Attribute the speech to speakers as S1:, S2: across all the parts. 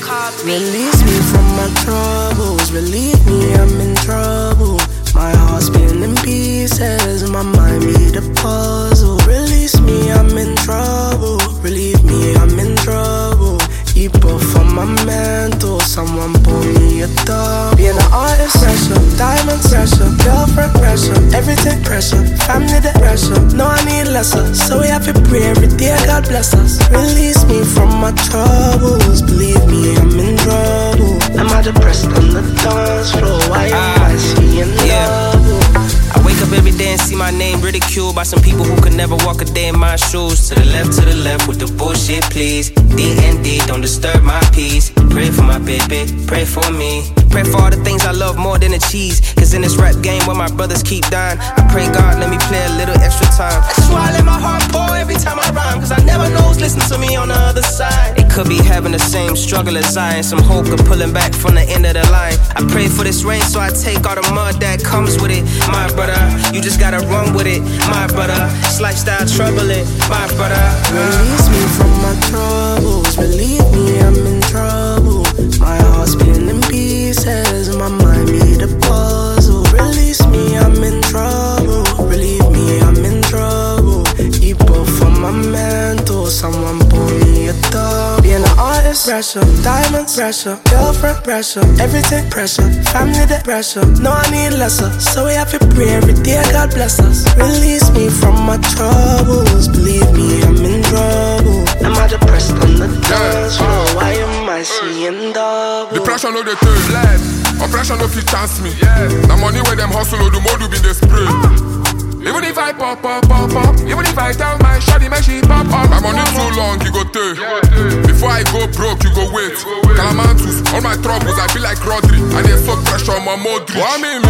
S1: Release me from my troubles, relieve me, I'm in trouble. My heart's been in pieces, my mind be the puzzle. Release me, I'm in trouble, relieve me, I'm in trouble. Keep off on my mental, someone pull me a dog. Being an artist, pressure, diamonds, pressure, girlfriend, pressure, everything pressure, family, the pressure. No, I need lesser, so we have to pray every day, God bless us. Release me from my troubles, believe me, I'm in trouble. Am I depressed on the dance floor? Why am I seeing double?
S2: I wake up every day and see my name ridiculed by some people who could never walk a day in my shoes. To the left with the bullshit, please. D&D, don't disturb my peace. Pray for my baby, pray for me. Pray for all the things I love more than the cheese. Cause in this rap game where my brothers keep dying, I pray God let me play a little extra time. That's why I let my heart pour every time I rhyme. Cause I never know who's listening to me on the other side. They could be having the same struggle as I, and some hope of pulling back from the end of the line. I pray for this rain so I take all the mud that comes with it. My brother, you just gotta run with it. My brother, it's lifestyle troubling. My brother,
S1: release me from my troubles, believe me, I'm in trouble. My heart's been in pieces, my mind be the puzzle. Release me, I'm in trouble, relieve me, I'm in trouble. Keep off on my mental, someone pull me a dog. Being an artist, pressure, diamonds, pressure, girlfriend, pressure, everything pressure, family, the pressure. No, I need lesser, so we have to pray every day, God bless us. Release me from my troubles, believe me, I'm in trouble. Am I depressed on the dance floor? Why am I seeing double?
S3: Depression no dey take life, oppression no fit chance me. The money where them hustle, the more do be they spray. Even if I pop, even if I tell my shawty make she pop up. My money too long, you go take. Before I go broke, you go wait. Calamantus, all my troubles, I feel like Rodri. And they suck pressure on my Modric. What me,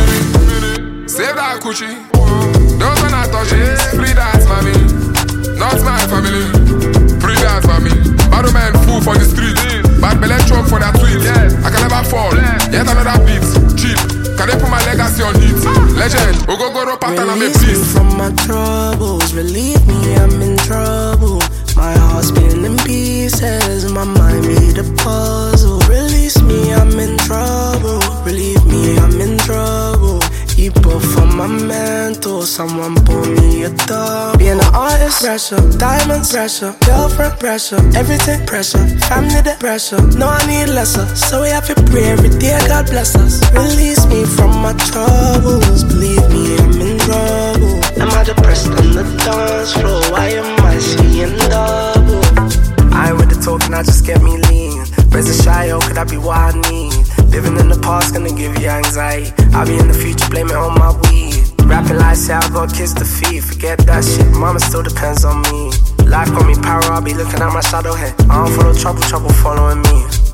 S3: save that coochie. Don't wanna touch it, free that mommy. Not my family, free that family. Bad man fool for the street. Bad belly chop for that tweet. I can never fall, yet another beat. Cheap, can they put my legacy on it? Legend, we go pattern and make peace.
S1: Release me from my troubles, relieve me, I'm in trouble. My heart's been in pieces, my mind be the puzzle. Release me, I'm in trouble, relieve me, I'm in trouble. Keep off on my mental, someone pull me a dog. Being an artist, pressure, diamonds, pressure, girlfriend, pressure, everything pressure, family, the pressure. No, I need lesser, so we have to pray every day, God bless us. Release me from my troubles, believe me, I'm in trouble. Am I depressed on the dance floor? Why am I seeing double? I ain't with the talking, I just get me lean. Raise a shy, oh, could that be what I need? Living in the past gonna give you anxiety. I'll be in the future, blame it on my weed. Rapping like say I got kiss the feet. Forget that shit, mama still depends on me. Life got me power, I'll be looking at my shadow head. I don't follow trouble following me.